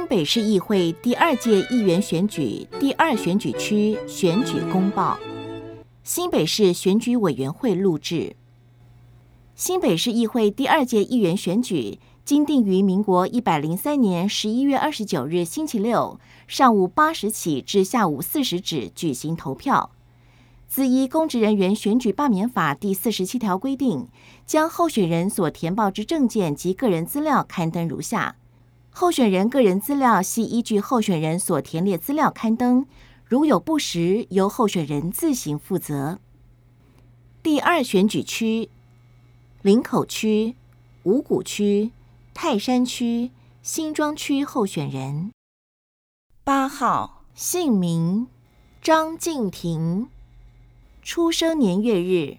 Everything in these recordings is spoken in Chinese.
北市议会第2届议员选举第2选举区选举公报，新北市选举委员会录制。新北市议会第2届议员选举经定于民国103年11月29日星期六上午8时起至下午4时止举行投票。自依公职人员选举罢免法第47条规定，将候选人所填报之证件及个人资料刊登如下。候选人个人资料系依据候选人所填列资料刊登，如有不实，由候选人自行负责。第2选举区：林口区、五股区、泰山区、新庄区候选人。8号，姓名：张敬庭，出生年月日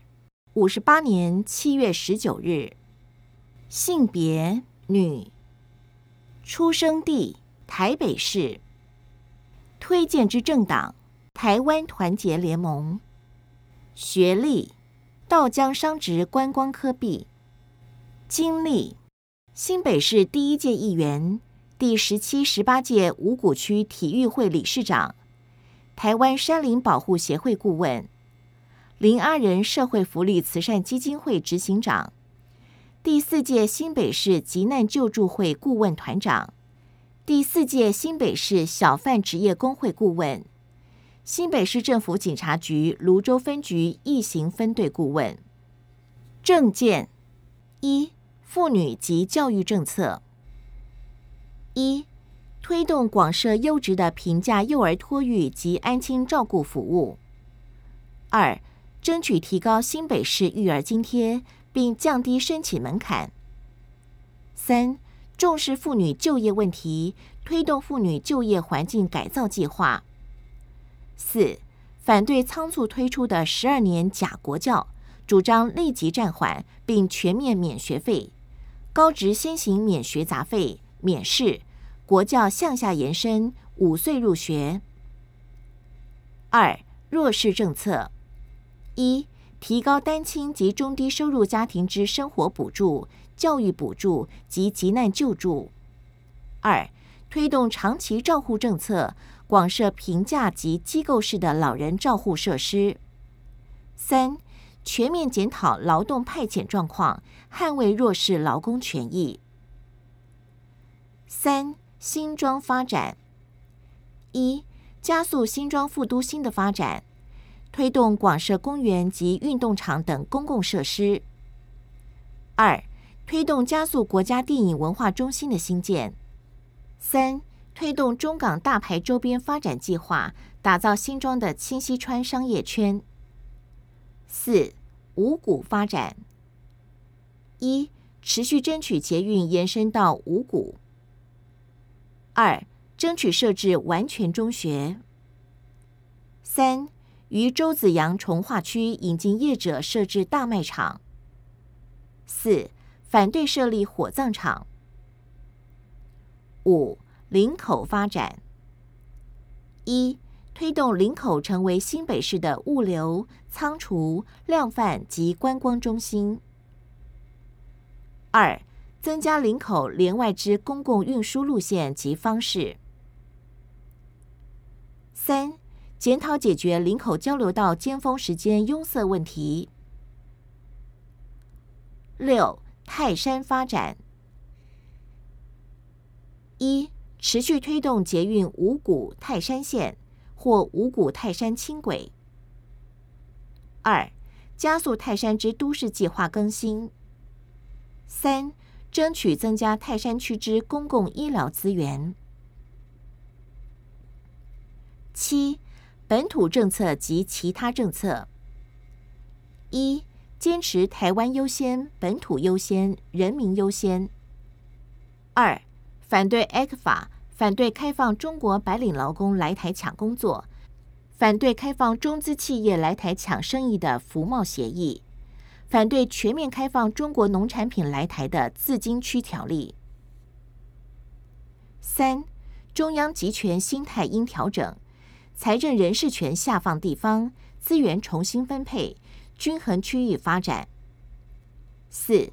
：58年7月19日，性别：女，出生地：台北市，推荐之政党：台湾团结联盟，学历：稻江商职观光科毕，经历：新北市第1届议员，第17、18届五股区体育会理事长，台湾山林保护协会顾问，林阿人社会福利慈善基金会执行长，第4届新北市急难救助会顾问团长，第4届新北市小贩职业工会顾问，新北市政府警察局芦洲分局疫刑分队顾问。政见：一、妇女及教育政策。一、推动广设优质的平价幼儿托育及安亲照顾服务。2、争取提高新北市育儿津贴，并降低申请门槛。3、重视妇女就业问题，推动妇女就业环境改造计划。4、反对仓促推出的12年假国教，主张立即暂缓，并全面免学费，高职先行免学杂费、免试，国教向下延伸，5岁入学。2、弱势政策。1、提高单亲及中低收入家庭之生活补助、教育补助及急难救助。2、推动长期照护政策，广设平价及机构式的老人照护设施。3、全面检讨劳动派遣状况，捍卫弱势劳工权益。3、新庄发展。1、加速新庄副都心的发展，推动广设公园及运动场等公共设施。2、推动加速国家电影文化中心的兴建。3、推动中港大排周边发展计划，打造新庄的清溪川商业圈。4、五股发展。1、持续争取捷运延伸到五股。2、争取设置完全中学。3、于洲子洋重划区引进业者设置大卖场。4、反对设立火葬场。5、林口发展。1、推动林口成为新北市的物流、仓储、量贩及观光中心。2、增加林口连外之公共运输路线及方式。3、检讨解决林口交流道尖峰时间拥塞问题。6、泰山发展。1、持续推动捷运五股泰山线或五股泰山轻轨。2、加速泰山之都市计划更新。3、争取增加泰山区之公共医疗资源。7、本土政策及其他政策。1、坚持台湾优先、本土优先、人民优先。2、反对 ECFA， 反对开放中国白领劳工来台抢工作，反对开放中资企业来台抢生意的服贸协议，反对全面开放中国农产品来台的自经区条例。3、中央集权心态应调整，财政人事权下放地方，资源重新分配，均衡区域发展。4、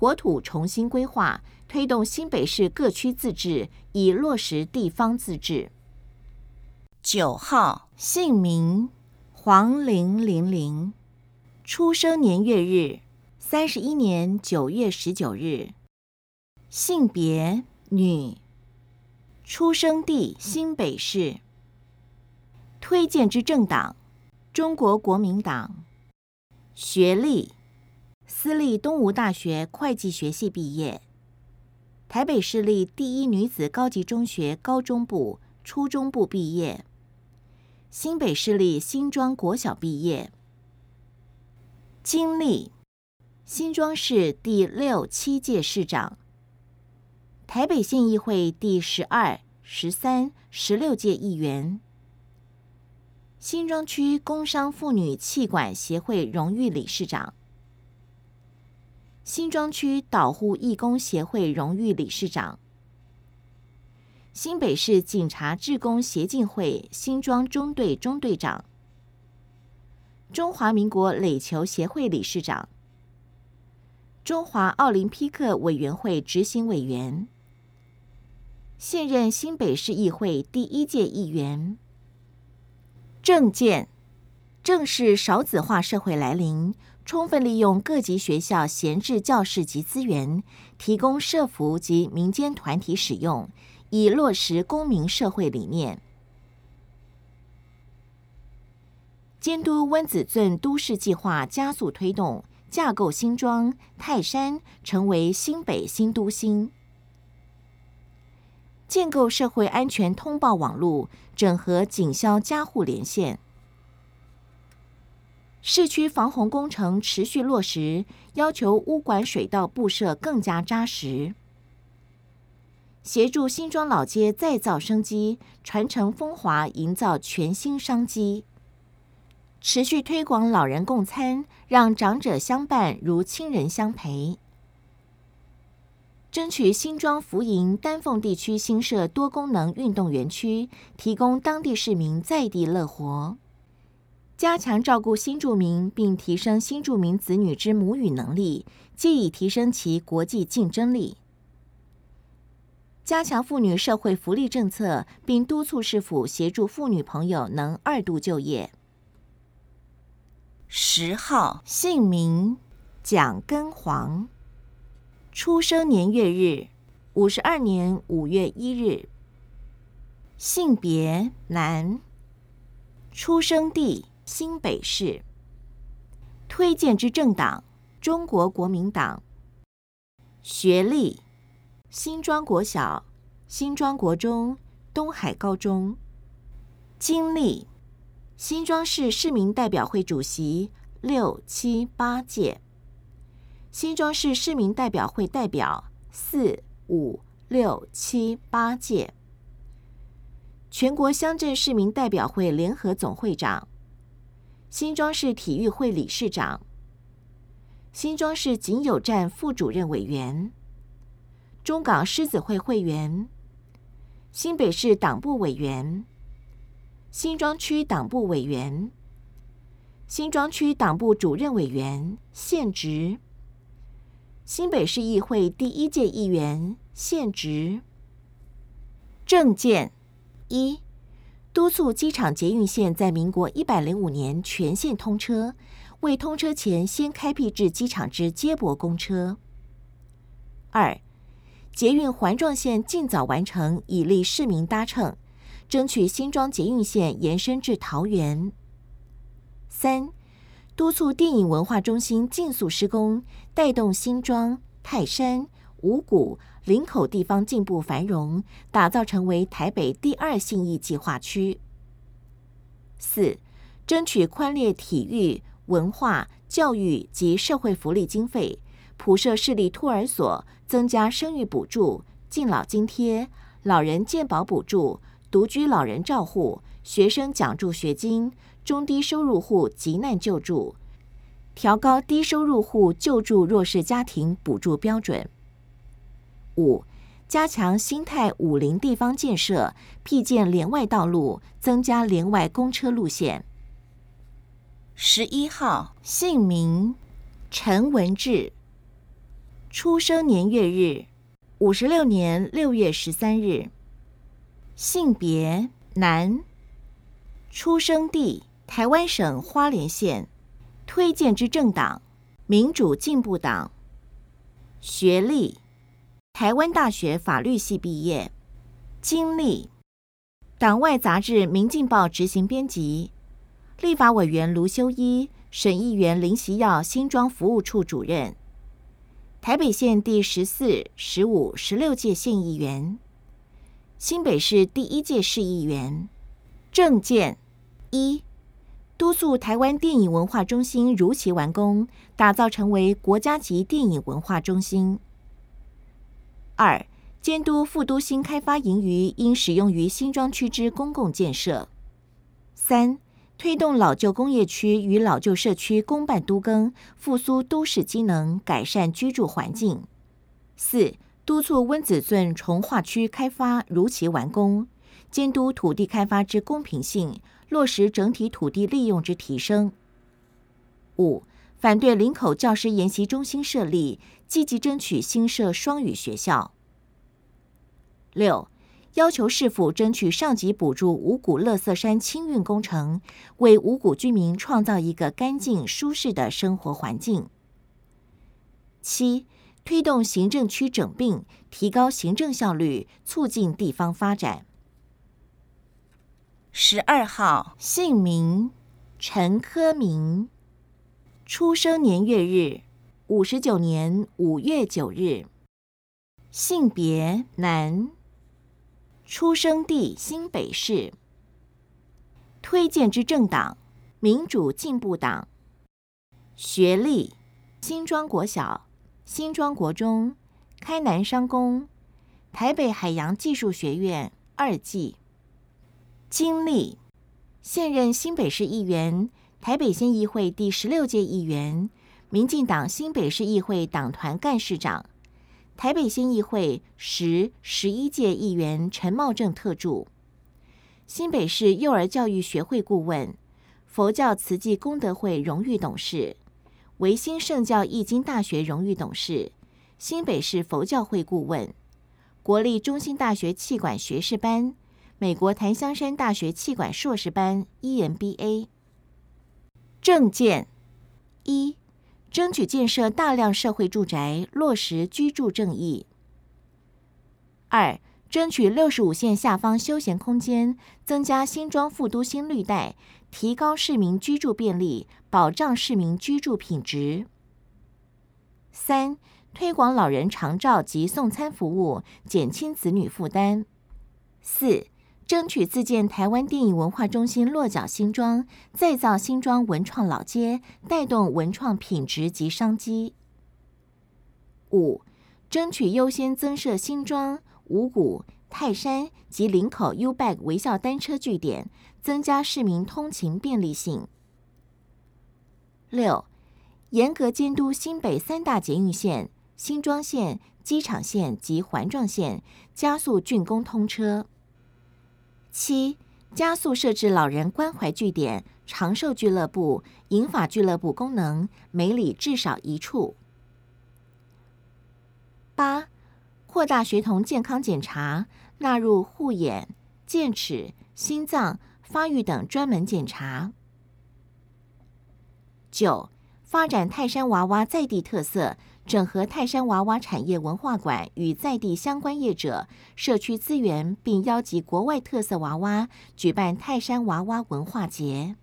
国土重新规划，推动新北市各区自治，以落实地方自治。 9号， 姓名黄玲玲，出生年月日31年9月19日，性别女，出生地新北市，推荐之政党中国国民党，学历私立东吴大学会计学系毕业，台北市立第一女子高级中学高中部、初中部毕业，新北市立新庄国小毕业。经历新庄市第6、7届市长，台北县议会第12、13、16届议员，新庄区工商妇女企管协会荣誉理事长，新庄区导护义工协会荣誉理事长，新北市警察志工协进会新庄中队中队长，中华民国垒球协会理事长，中华奥林匹克委员会执行委员，现任新北市议会第1届议员。政见正是少子化社会来临，充分利用各级学校闲置教室及资源，提供社福及民间团体使用，以落实公民社会理念。监督温子桢都市计划加速推动，架构新庄、泰山成为新北新都心。建构社会安全通报网络，整合警消家户连线。市区防洪工程持续落实，要求污管水道布设更加扎实。协助新庄老街再造生机，传承风华，营造全新商机。持续推广老人共餐，让长者相伴如亲人相陪。争取新庄福营丹凤地区新设多功能运动园区，提供当地市民在地乐活。加强照顾新住民，并提升新住民子女之母语能力，借以提升其国际竞争力。加强妇女社会福利政策，并督促市府协助妇女朋友能2度就业。 10号， 姓名蒋根煌，出生年月日52年5月1日，性别男，出生地新北市，推荐之政党中国国民党，学历新庄国小、新庄国中、东海高中，经历新庄市市民代表会主席6、7、8届，新庄市市民代表会代表4、5、6、7、8届，全国乡镇市民代表会联合总会长，新庄市体育会理事长，新庄市警友站副主任委员，中港狮子会会员，新北市党部委员，新庄区党部委员，新庄区党部主任委员现职，新北市议会第1届议员现职。政见1，督促机场捷运线在民国105年全线通车，为通车前先开辟至机场之接驳公车。2，捷运环状线尽早完成，以利市民搭乘，争取新庄捷运线延伸至桃园。3，督促电影文化中心尽速施工，带动新庄、泰山、五股、林口地方进步繁荣，打造成为台北第2信义计划区。4，争取宽列体育、文化、教育及社会福利经费，普设市立托儿所，增加生育补助、敬老津贴、老人健保补助、独居老人照护、学生奖助学金、中低收入户急难救助，调高低收入户救助弱势家庭补助标准。5，加强新泰50地方建设，辟建连外道路，增加连外公车路线。 11号， 姓名陈文志， 出生年月日：56年6月13日。性别男。出生地：台湾省花莲县。推荐之政党：民主进步党。学历：台湾大学法律系毕业。经历：党外杂志《民进报》执行编辑，立法委员卢修一，审议员林习耀新庄服务处主任，台北县第14、15、16届县议员，新北市第1届市议员。政见：一、督促台湾电影文化中心如期完工，打造成为国家级电影文化中心。二、监督副都心开发盈余应使用于新庄区之公共建设。三、推动老旧工业区与老旧社区公办都更，复苏都市机能，改善居住环境。四、督促温子圳重划区开发如期完工，监督土地开发之公平性，落实整体土地利用之提升。五、反对林口教师研习中心设立，积极争取新设双语学校。六、要求市府争取上级补助五股垃圾山清运工程，为五股居民创造一个干净舒适的生活环境。七、推动行政区整并，提高行政效率，促进地方发展。 12号， 姓名：陈科明。出生年月日：59年5月9日。性别：男。出生地：新北市。推荐之政党：民主进步党。学历：新庄国小、新庄国中、开南商工、台北海洋技术学院2技。经历：现任新北市议员，台北县议会第16届议员，民进党新北市议会党团干事长，台北县议会10、11届议员陈茂正特助，新北市幼儿教育学会顾问，佛教慈济功德会荣誉董事，维新圣教义经大学荣誉董事，新北市佛教会顾问，国立中兴大学气管学士班，美国檀香山大学气管硕士班 EMBA。 政见：一、争取建设大量社会住宅，落实居住正义。二、争取65线下方休闲空间，增加新庄副都心绿带，提高市民居住便利，保障市民居住品质。三、推广老人长照及送餐服务，减轻子女负担。四、争取自建台湾电影文化中心落脚新庄，再造新庄文创老街，带动文创品质及商机。五、争取优先增设新庄、五股、泰山及林口 U-Bike 微笑单车据点，增加市民通勤便利性。六、严格监督新北3大捷运线、新庄线、机场线及环状线，加速竣工通车。七、加速设置老人关怀据点、长寿俱乐部、银发俱乐部功能，每里至少1处。八、扩大学童健康检查，纳入护眼、健齿、心脏、发育等专门检查。九、发展泰山娃娃在地特色，整合泰山娃娃产业文化馆与在地相关业者、社区资源，并邀集国外特色娃娃，举办泰山娃娃文化节。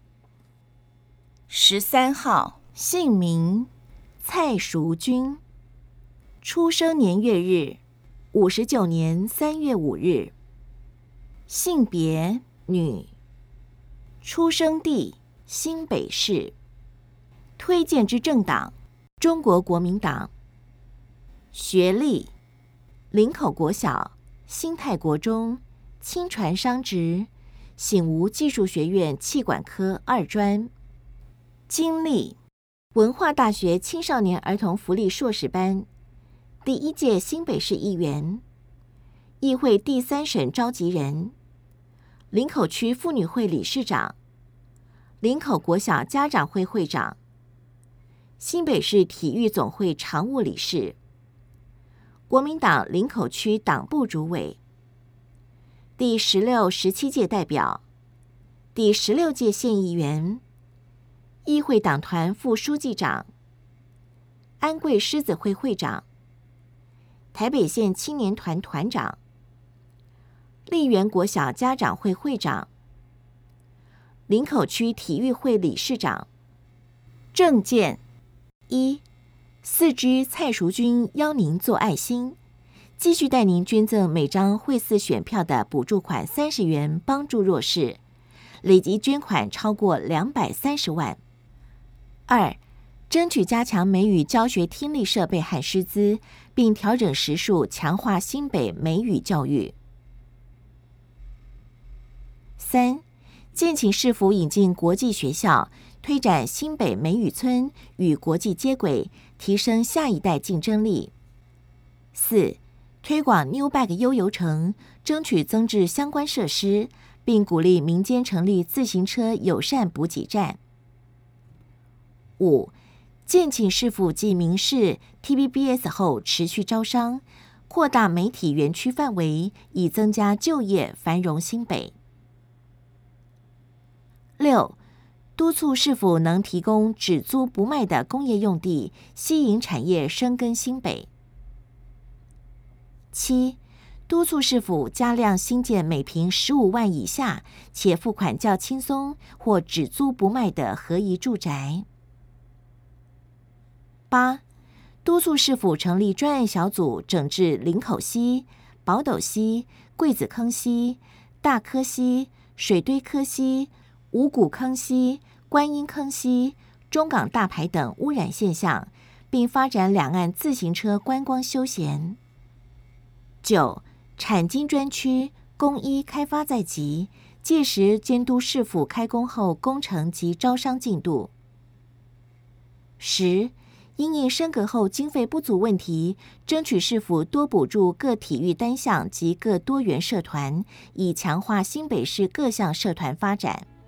13号， 姓名：蔡淑君。出生年月日：59年3月5日。性别：女。出生地：新北市。推荐之政党：中国国民党。学历：林口国小、新泰国中、清传商职、醒吾技术学院气管科2专。经历：文化大学青少年儿童福利硕士班，第1届新北市议员，议会第3审召集人，林口区妇女会理事长，林口国小家长会会长，新北市体育总会常务理事， 国民党林口区党部主委，第16、17届代表，第16届县议员，议会党团副书记长，安贵狮子会会长，台北县青年团团长，丽园国小家长会会长，林口区体育会理事长。政见：1. 4G 蔡淑君邀您做爱心，继续带您捐赠每张会4选票的补助款30元，帮助弱势，累计捐款超过230万。2. 争取加强美语教学听力设备和师资，并调整时数，强化新北美语教育。3. 建请市府引进国际学校，推展新北美语村与国际接轨，提升下一代竞争力。4. 推广 New Bike 悠游城，争取增置相关设施，并鼓励民间成立自行车友善补给站。5. 建请市府继民视 TVBS 后持续招商，扩大媒体园区范围，以增加就业，繁荣新北。6. 督促市府能提供只租不卖的工业用地，吸引产业深耕新北。7. 督促市府加量新建每坪15万以下，且付款较轻松或只租不卖的合宜住宅。8. 督促市府成立专案小组，整治林口溪、宝斗溪、桂子坑溪、大科溪、水堆科溪、五股坑溪、观音坑溪、中港大排等污染现象，并发展两岸自行车观光休闲。9. 产经专区公一开发在即，届时监督市府开工后工程及招商进度。10. 因应升格后经费不足问题，争取市府多补助各体育单项及各多元社团，以强化新北市各项社团发展。